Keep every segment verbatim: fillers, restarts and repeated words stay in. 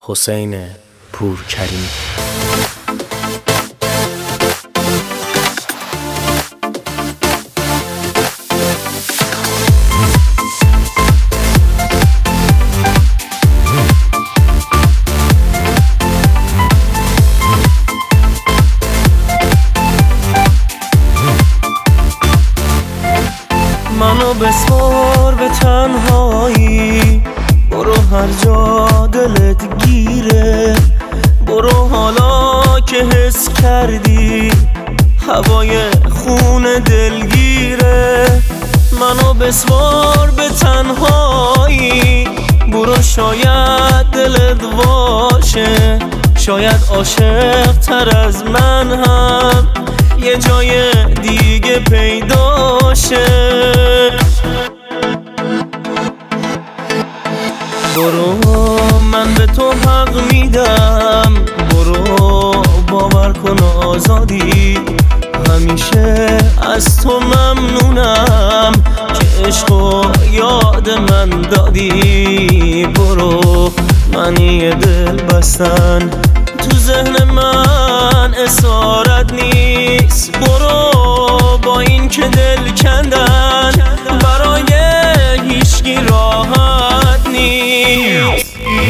حسین پورکریمی. منو بسپار به تنهایی، برو هر جا دلت گیره، برو حالا که حس کردی هوای خون دلگیره. منو بسپار به تنهایی، برو شاید دلت واشه، شاید عاشق تر از من هم یه جای دیگه پیداشه. برو من به تو حق میدم، برو باور کن آزادی، همیشه از تو ممنونم که عشقو یاد من دادی. برو معنی دل بستن تو ذهن من اسارت نیست، برو با این که دل کندن برای هیچکی راحت نیست.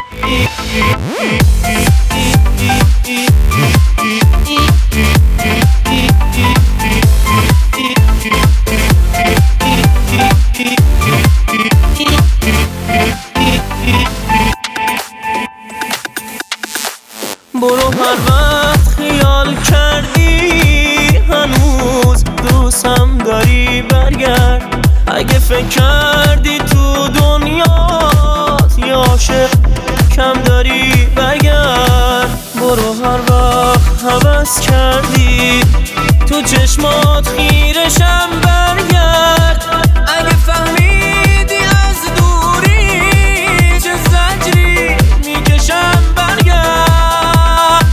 برو هر وقت خیال کردی هنوز دوستم داری برگرد، اگه فکر کردی تو دنیات یا عاشق کم داری برگرد. برو هر وقت هوس کردی تو چشمات خیرشم برگرد، اگه فهمیدی از دوری چه زجری میکشم برگرد.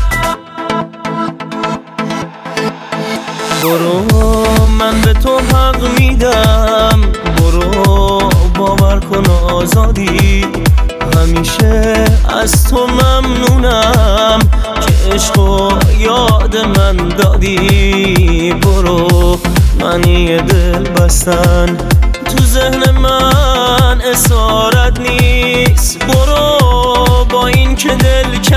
برو من به تو حق میدم، برو باور کن آزادی، همیشه از تو ممنونم که عشقو یاد من دادی. برو معنی دل بستن تو ذهن من اسارت نیست، برو با این که دل